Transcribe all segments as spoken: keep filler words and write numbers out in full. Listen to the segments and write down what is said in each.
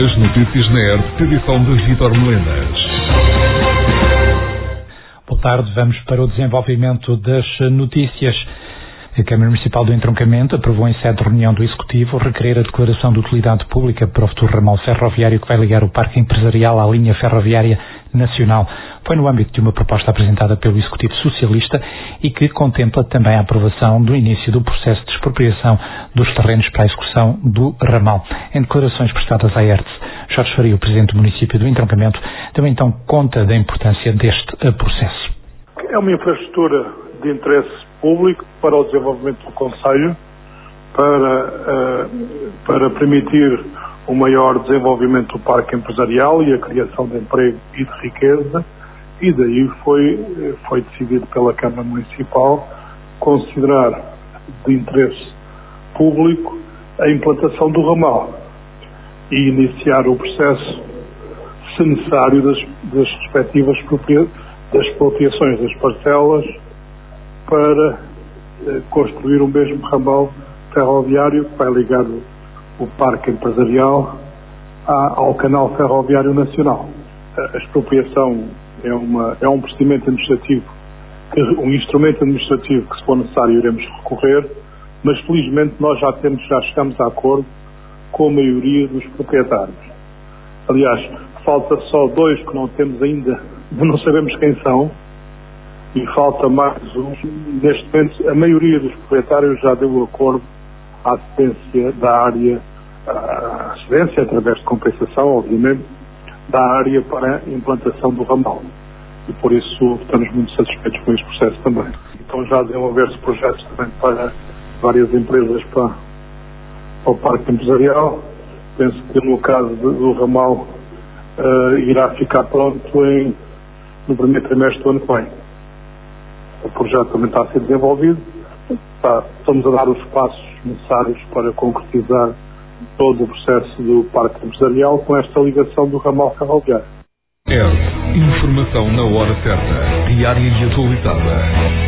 As notícias na E R T, edição de Vítor Melenas. Boa tarde, vamos para o desenvolvimento das notícias. A Câmara Municipal do Entroncamento aprovou em sede de reunião do Executivo requerer a declaração de utilidade pública para o futuro ramal ferroviário que vai ligar o parque empresarial à linha ferroviária nacional. Foi no âmbito de uma proposta apresentada pelo Executivo Socialista e que contempla também a aprovação do início do processo de expropriação dos terrenos para a execução do ramal. Em declarações prestadas à E R T S, Jorge Faria, o Presidente do município do Entroncamento, também então conta da importância deste processo. É uma infraestrutura de interesse público para o desenvolvimento do concelho, para, uh, para permitir o maior desenvolvimento do parque empresarial e a criação de emprego e de riqueza, e daí foi, foi decidido pela Câmara Municipal considerar de interesse público a implantação do ramal e iniciar o processo, se necessário, das, das respectivas das expropriações das parcelas para eh, construir o mesmo ramal ferroviário que vai ligar o, o parque empresarial à, ao canal ferroviário nacional. A expropriação é, uma, é um procedimento administrativo, que, um instrumento administrativo que, se for necessário, iremos recorrer, mas felizmente nós já temos, já chegamos a acordo com a maioria dos proprietários. Aliás, falta só dois que não temos ainda, não sabemos quem são, e falta mais um. Neste momento, a maioria dos proprietários já deu o acordo à cedência da área, à cedência, através de compensação, obviamente, da área para a implantação do ramal. E por isso estamos muito satisfeitos com este processo também. Então já desenvolver-se projetos também para várias empresas para, para o parque empresarial. Penso que no caso do, do ramal uh, irá ficar pronto em, no primeiro trimestre do ano que vem. O projeto também está a ser desenvolvido. Está, estamos a dar os passos necessários para concretizar todo o processo do parque empresarial com esta ligação do ramal ferroviário. E R T, informação na hora certa, diária e atualizada.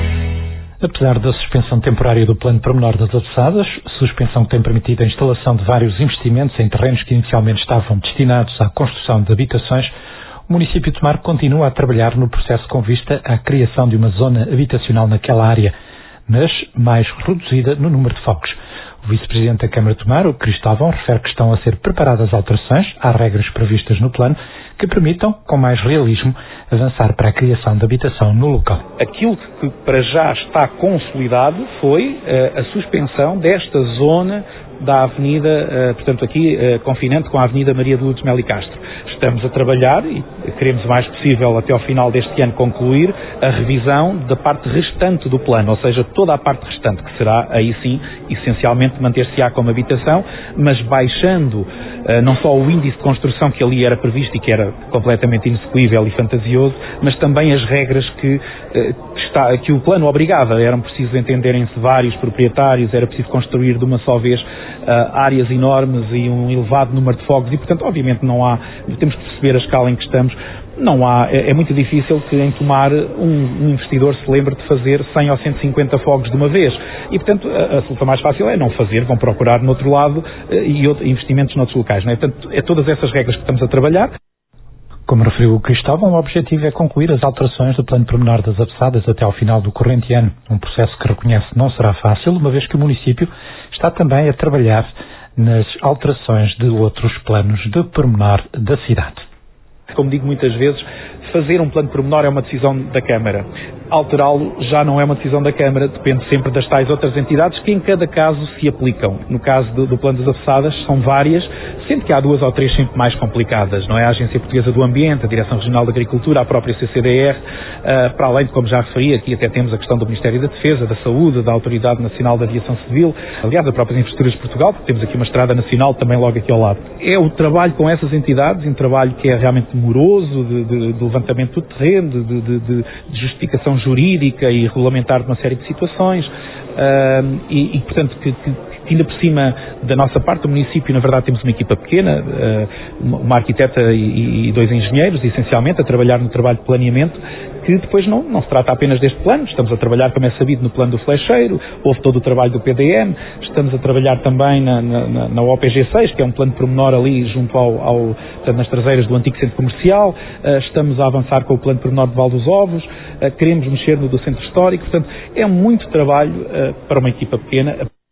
Apesar da suspensão temporária do plano pormenor das Adoçadas, suspensão que tem permitido a instalação de vários investimentos em terrenos que inicialmente estavam destinados à construção de habitações, o município de Tomar continua a trabalhar no processo com vista à criação de uma zona habitacional naquela área, mas mais reduzida no número de focos. O vice-presidente da Câmara de Tomar, o Cristóvão, refere que estão a ser preparadas alterações às regras previstas no plano que permitam, com mais realismo, avançar para a criação de habitação no local. Aquilo que para já está consolidado foi uh, a suspensão desta zona da avenida, uh, portanto aqui uh, confinante com a avenida Maria de Lourdes Melo e Castro. Estamos a trabalhar e queremos o mais possível até ao final deste ano concluir a revisão da parte restante do plano, ou seja, toda a parte restante, que será aí sim, essencialmente manter-se-á como habitação, mas baixando uh, não só o índice de construção que ali era previsto e que era completamente inexecuível e fantasioso, mas também as regras que, uh, que, está, que o plano obrigava. Eram precisos entenderem-se vários proprietários, era preciso construir de uma só vez uh, áreas enormes e um elevado número de fogos e, portanto, obviamente não há, temos que perceber a escala em que estamos, não há, é, é muito difícil que em Tomar um, um investidor se lembre de fazer cem ou cento e cinquenta fogos de uma vez e, portanto, a, a solução mais fácil é não fazer, vão procurar no outro lado uh, e outro, investimentos noutros locais, não é? Portanto, é todas essas regras que estamos a trabalhar. Como referiu o Cristóvão, o objetivo é concluir as alterações do plano pormenor das Adoçadas até ao final do corrente ano. Um processo que reconhece não será fácil, uma vez que o município está também a trabalhar nas alterações de outros planos de pormenor da cidade. Como digo muitas vezes, fazer um plano pormenor é uma decisão da Câmara. Alterá-lo já não é uma decisão da Câmara, depende sempre das tais outras entidades que em cada caso se aplicam. No caso do, do plano das Adoçadas são várias, sendo que há duas ou três sempre mais complicadas, não é? A Agência Portuguesa do Ambiente, a Direção Regional da Agricultura, a própria C C D R, uh, para além de, como já referi, aqui até temos a questão do Ministério da Defesa, da Saúde, da Autoridade Nacional da Aviação Civil, aliás, a própria Infraestruturas de Portugal, porque temos aqui uma estrada nacional também logo aqui ao lado. É o trabalho com essas entidades, um trabalho que é realmente demoroso, de, de, de levantamento do terreno, de, de, de, de justificação jurídica e regulamentar de uma série de situações, uh, e, e, portanto, que, que Ainda por cima, da nossa parte, do município, na verdade, temos uma equipa pequena, uma arquiteta e dois engenheiros, essencialmente, a trabalhar no trabalho de planeamento, que depois não, não se trata apenas deste plano. Estamos a trabalhar, como é sabido, no plano do flecheiro, houve todo o trabalho do P D M, estamos a trabalhar também na, na, na O P G seis, que é um plano de pormenor ali junto ao, ao portanto, nas traseiras do antigo centro comercial, uh, estamos a avançar com o plano de pormenor de Val dos Ovos, uh, queremos mexer no do centro histórico, portanto, é muito trabalho uh, para uma equipa pequena.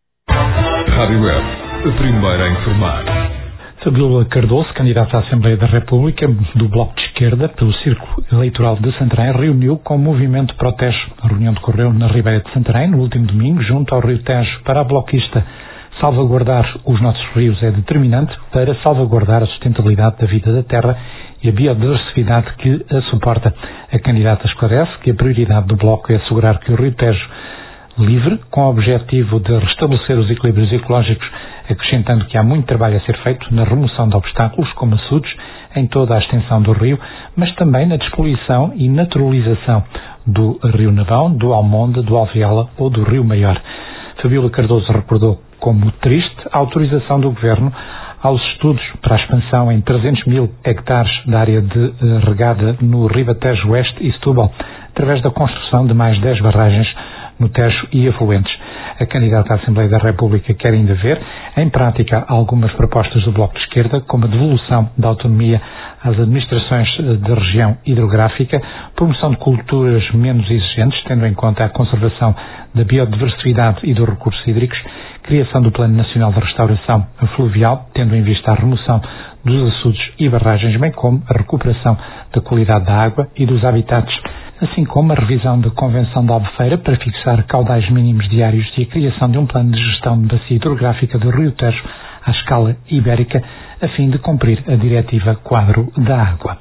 Rádio Web, a primeira a informar. Fabíola Cardoso, candidata à Assembleia da República do Bloco de Esquerda pelo Círculo Eleitoral de Santarém, reuniu com o Movimento Protege. A reunião decorreu na Ribeira de Santarém, no último domingo, junto ao Rio Tejo. Para a bloquista, salvaguardar os nossos rios é determinante para salvaguardar a sustentabilidade da vida da terra e a biodiversidade que a suporta. A candidata esclarece que a prioridade do Bloco é assegurar que o Rio Tejo livre, com o objetivo de restabelecer os equilíbrios ecológicos, acrescentando que há muito trabalho a ser feito na remoção de obstáculos, como açudes, em toda a extensão do rio, mas também na despoluição e naturalização do Rio Navão, do Almonde, do Alveola ou do Rio Maior. Fabíola Cardoso recordou como triste a autorização do Governo aos estudos para a expansão em trezentos mil hectares da área de regada no Ribatejo Oeste e Setúbal, através da construção de mais dez barragens no Tejo e afluentes. A candidata à Assembleia da República quer ainda ver, em prática, algumas propostas do Bloco de Esquerda, como a devolução da autonomia às administrações de região hidrográfica, promoção de culturas menos exigentes, tendo em conta a conservação da biodiversidade e dos recursos hídricos, criação do Plano Nacional de Restauração Fluvial, tendo em vista a remoção dos açudes e barragens, bem como a recuperação da qualidade da água e dos habitats, assim como a revisão da Convenção de Albufeira para fixar caudais mínimos diários e a criação de um plano de gestão de bacia hidrográfica do Rio Tejo à escala ibérica, a fim de cumprir a Diretiva Quadro da Água.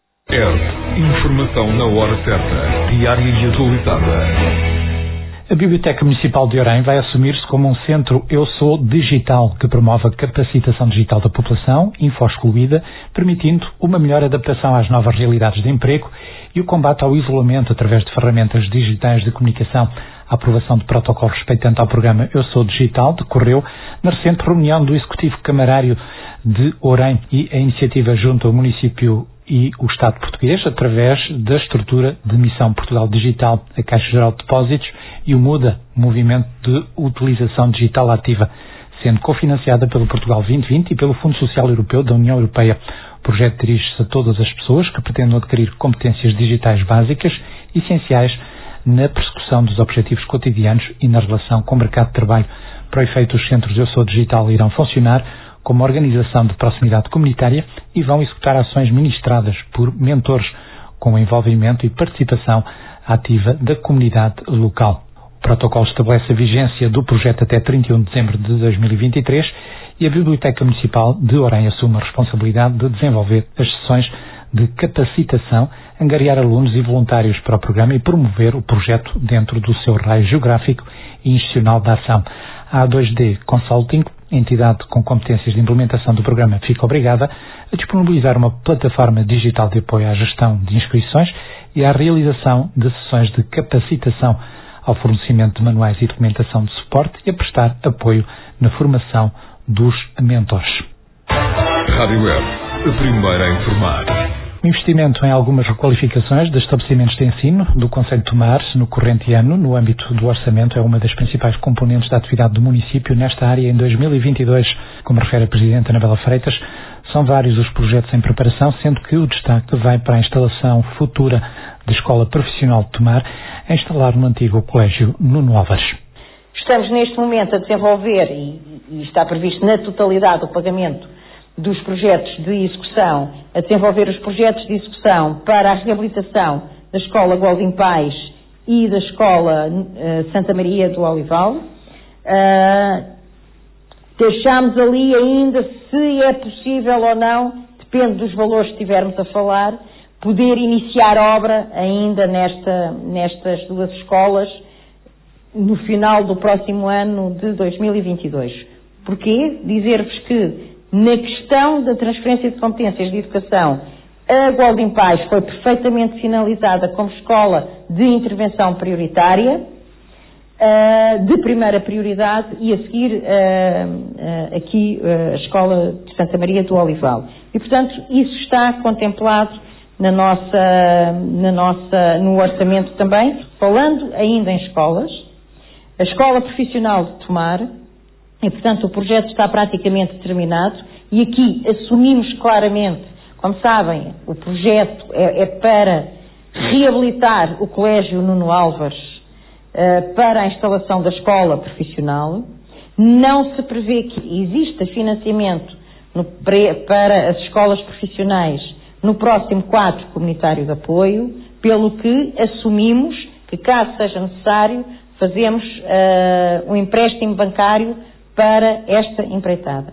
É informação na hora certa, diária e atualizada. A Biblioteca Municipal de Orem vai assumir-se como um centro Eu Sou Digital, que promove a capacitação digital da população, info-excluída, permitindo uma melhor adaptação às novas realidades de emprego e o combate ao isolamento através de ferramentas digitais de comunicação. A aprovação de protocolo respeitante ao programa Eu Sou Digital decorreu na recente reunião do Executivo Camarário de Orem e a iniciativa junto ao município e o Estado português, através da estrutura de Missão Portugal Digital, a Caixa Geral de Depósitos e o MUDA, Movimento de Utilização Digital Ativa, sendo cofinanciada pelo Portugal vinte vinte e pelo Fundo Social Europeu da União Europeia. O projeto dirige-se a todas as pessoas que pretendam adquirir competências digitais básicas, essenciais na persecução dos objetivos cotidianos e na relação com o mercado de trabalho. Para o efeito, os centros Eu Sou Digital irão funcionar como organização de proximidade comunitária e vão executar ações ministradas por mentores com envolvimento e participação ativa da comunidade local. O protocolo estabelece a vigência do projeto até trinta e um de dezembro de dois mil e vinte e três e a Biblioteca Municipal de Orem assume a responsabilidade de desenvolver as sessões de capacitação, angariar alunos e voluntários para o programa e promover o projeto dentro do seu raio geográfico e institucional de ação. A A dois D Consulting, entidade com competências de implementação do programa, fica obrigada a disponibilizar uma plataforma digital de apoio à gestão de inscrições e à realização de sessões de capacitação, ao fornecimento de manuais e documentação de suporte e a prestar apoio na formação dos mentores. Rádio Web, a primeira a informar. O investimento em algumas requalificações de estabelecimentos de ensino do Concelho de Tomar no corrente ano, no âmbito do orçamento, é uma das principais componentes da atividade do município nesta área em dois mil e vinte e dois. Como refere a Presidente Anabela Freitas, são vários os projetos em preparação, sendo que o destaque vai para a instalação futura da Escola Profissional de Tomar, a instalar no antigo Colégio Nuno Álvares. Estamos neste momento a desenvolver, e, e está previsto na totalidade o pagamento dos projetos de execução, a desenvolver os projetos de execução para a reabilitação da Escola Goldim Pais e da Escola uh, Santa Maria do Olival. Uh, deixamos ali ainda, se é possível ou não, depende dos valores que estivermos a falar, poder iniciar obra ainda nesta, nestas duas escolas no final do próximo ano de dois mil e vinte e dois. Porquê? Dizer-vos que na questão da transferência de competências de educação, a Goldim Pais foi perfeitamente finalizada como escola de intervenção prioritária. uh, de primeira prioridade e a seguir uh, uh, aqui uh, a Escola de Santa Maria do Olival. E, portanto, isso está contemplado na nossa, na nossa, no orçamento também. Falando ainda em escolas, a Escola Profissional de Tomar, e, portanto, o projeto está praticamente terminado e aqui assumimos claramente, como sabem, o projeto é, é para reabilitar o Colégio Nuno Álvares uh, para a instalação da escola profissional. Não se prevê que exista financiamento no, para as escolas profissionais no próximo quadro comunitário de apoio, pelo que assumimos que, caso seja necessário, fazemos uh, um empréstimo bancário para esta empreitada.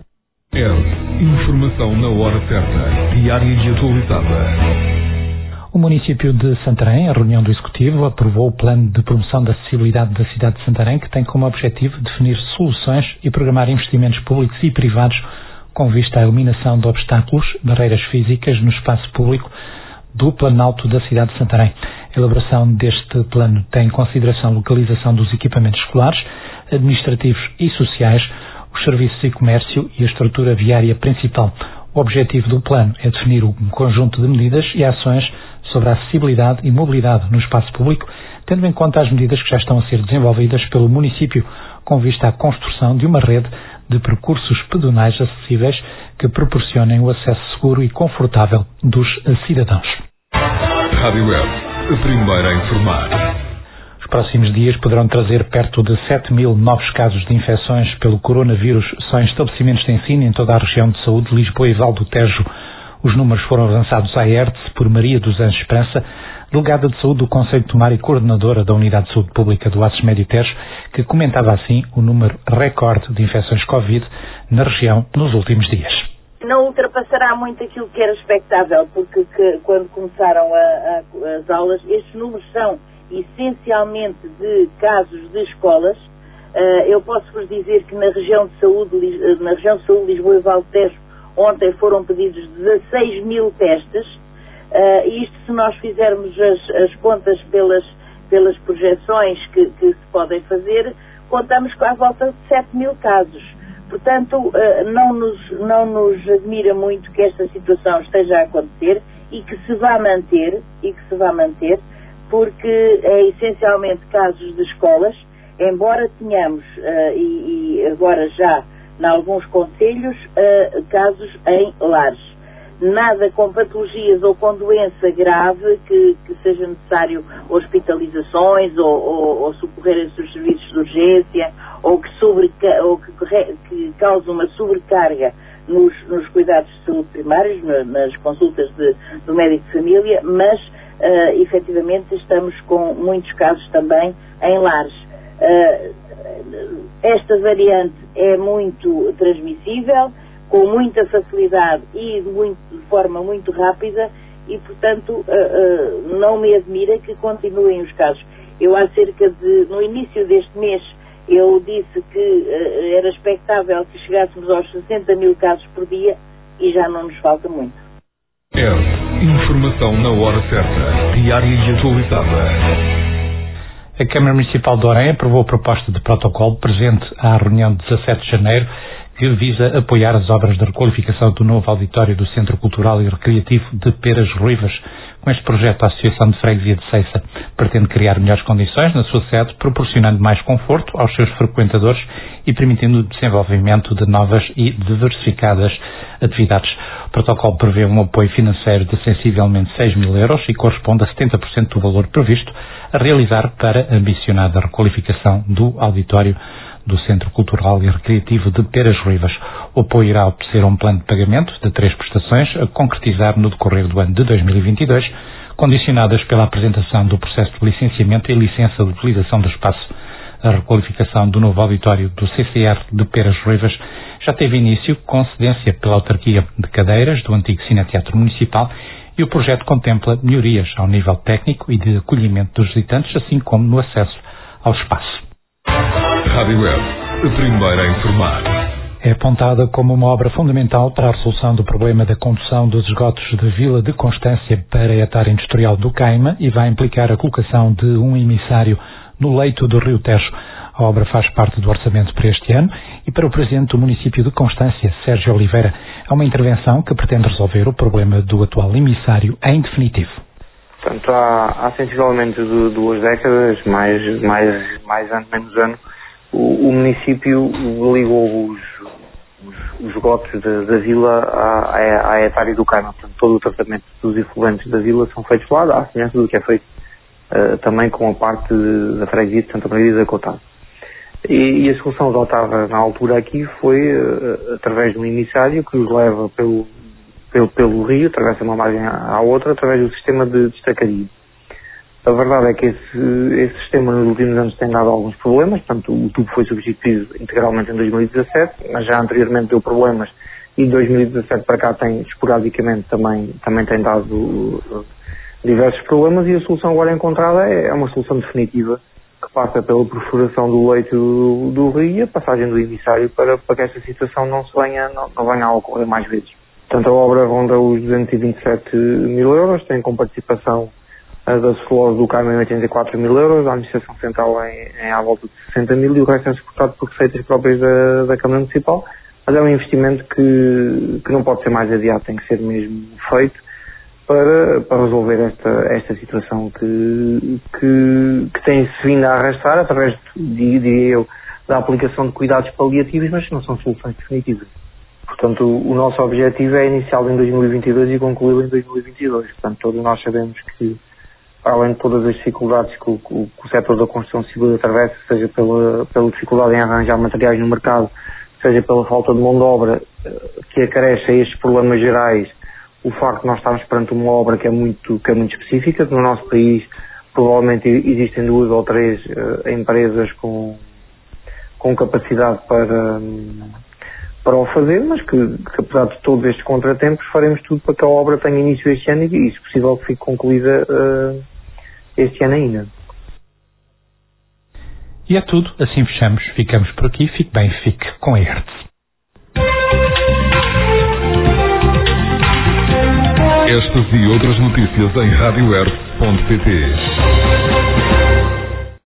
É informação na hora certa, diária e atualizada. O município de Santarém, a reunião do Executivo, aprovou o plano de promoção da acessibilidade da cidade de Santarém, que tem como objetivo definir soluções e programar investimentos públicos e privados com vista à eliminação de obstáculos, barreiras físicas no espaço público do Planalto da cidade de Santarém. A elaboração deste plano tem em consideração a localização dos equipamentos escolares, administrativos e sociais, os serviços e comércio e a estrutura viária principal. O objetivo do plano é definir um conjunto de medidas e ações sobre a acessibilidade e mobilidade no espaço público, tendo em conta as medidas que já estão a ser desenvolvidas pelo município, com vista à construção de uma rede de percursos pedonais acessíveis que proporcionem o acesso seguro e confortável dos cidadãos. Rádio Web, a primeira a informar. Os próximos dias poderão trazer perto de sete mil novos casos de infecções pelo coronavírus só em estabelecimentos de ensino em toda a região de saúde de Lisboa e Val do Tejo. Os números foram avançados à E R T S por Maria dos Anjos Esperança, delegada de saúde do Conselho de Tomar e coordenadora da Unidade de Saúde Pública do Aços Médio Tejo, que comentava assim o número recorde de infecções Covid na região nos últimos dias. Não ultrapassará muito aquilo que era expectável, porque que, quando começaram a, a, as aulas, estes números são essencialmente de casos de escolas. Uh, eu posso-vos dizer que na região de saúde, na região de saúde Lisboa e Val do Tejo, ontem foram pedidos dezasseis mil testes. Uh, isto, se nós fizermos as, as contas pelas, pelas projeções que, que se podem fazer, contamos com à volta de sete mil casos. Portanto, uh, não, nos, não nos admira muito que esta situação esteja a acontecer e que se vá manter, e que se vá manter, porque é essencialmente casos de escolas, embora tenhamos, uh, e, e agora já em alguns concelhos, uh, casos em lares. Nada com patologias ou com doença grave que, que seja necessário hospitalizações ou, ou, ou socorrer os serviços de urgência ou que, sobreca, ou que, que cause uma sobrecarga nos, nos cuidados de saúde primários, nas consultas de, do médico de família, mas uh, efetivamente estamos com muitos casos também em lares. Uh, esta variante é muito transmissível, com muita facilidade e de, muito, de forma muito rápida e, portanto, uh, uh, não me admira que continuem os casos. Eu há cerca de, no início deste mês, eu disse que uh, era expectável que chegássemos aos sessenta mil casos por dia e já não nos falta muito. É informação na hora certa, diária e atualizada. A Câmara Municipal de Orem aprovou a proposta de protocolo presente à reunião de dezassete de janeiro que visa apoiar as obras de requalificação do novo auditório do Centro Cultural e Recreativo de Peras Ruivas. Com este projeto, a Associação de Freguesia de Ceiça pretende criar melhores condições na sua sede, proporcionando mais conforto aos seus frequentadores e permitindo o desenvolvimento de novas e diversificadas atividades. O protocolo prevê um apoio financeiro de sensivelmente seis mil euros e corresponde a setenta por cento do valor previsto a realizar para a ambicionada requalificação do auditório do Centro Cultural e Recreativo de Peras Ruivas. O apoio irá obedecer a um plano de pagamento de três prestações a concretizar no decorrer do ano de dois mil e vinte e dois, condicionadas pela apresentação do processo de licenciamento e licença de utilização do espaço. A requalificação do novo auditório do C C R de Peras Ruivas já teve início com cedência pela autarquia de cadeiras do antigo Cineteatro Municipal e o projeto contempla melhorias ao nível técnico e de acolhimento dos visitantes, assim como no acesso ao espaço. Rádio Web, a primeira a informar. É apontada como uma obra fundamental para a resolução do problema da condução dos esgotos de Vila de Constância para a etária industrial do Caima e vai implicar a colocação de um emissário no leito do Rio Tejo. A obra faz parte do orçamento para este ano e para o Presidente do município de Constância, Sérgio Oliveira, é uma intervenção que pretende resolver o problema do atual emissário em definitivo. Portanto, há, há sensivelmente duas décadas, mais, mais, mais ano, menos ano, o, o município ligou os, os, os lotes da, da vila à, à, à etária do Carmo. Portanto, todo o tratamento dos efluentes da vila são feitos lá, à semelhança do que é feito uh, também com a parte da freguesia de Santa Maria da Coutada. E, e a solução adotada na altura aqui foi uh, através de um emissário que os leva pelo, pelo, pelo rio, atravessa uma margem à outra, através do sistema de destacaria. A verdade é que esse, esse sistema nos últimos anos tem dado alguns problemas, portanto o tubo foi substituído integralmente em dois mil e dezassete, mas já anteriormente deu problemas e de dois mil e dezassete para cá tem esporadicamente também, também tem dado uh, diversos problemas e a solução agora encontrada é, é uma solução definitiva que passa pela perfuração do leito do, do rio e a passagem do emissário para, para que esta situação não se venha, não, não venha a ocorrer mais vezes. Portanto, a obra ronda os duzentos e vinte e sete mil euros, tem com participação a da Solos do Carmo em oitenta e quatro mil euros, a Administração Central em, em à volta de sessenta mil e o resto é suportado por receitas próprias da, da Câmara Municipal, mas é um investimento que, que não pode ser mais adiado, tem que ser mesmo feito para, para resolver esta, esta situação que, que, que tem-se vindo a arrastar através, de, diria eu, da aplicação de cuidados paliativos, mas que não são soluções definitivas. Portanto, o, o nosso objetivo é iniciá-lo em dois mil e vinte e dois e concluí-lo em dois mil e vinte e dois. Portanto, todos nós sabemos que, para além de todas as dificuldades que o, que o setor da construção civil atravessa, seja pela, pela dificuldade em arranjar materiais no mercado, seja pela falta de mão de obra, que acresce a estes problemas gerais, o facto de nós estarmos perante uma obra que é muito, que é muito específica. No nosso país, provavelmente existem duas ou três uh, empresas com, com capacidade para, um, para o fazer, mas que, que, apesar de todos estes contratempos, faremos tudo para que a obra tenha início este ano e, se possível, que fique concluída uh, este ano ainda. E é tudo, assim fechamos. Ficamos por aqui. Fique bem, fique com a Hertz. Estas e outras notícias em rádio hertz ponto pt.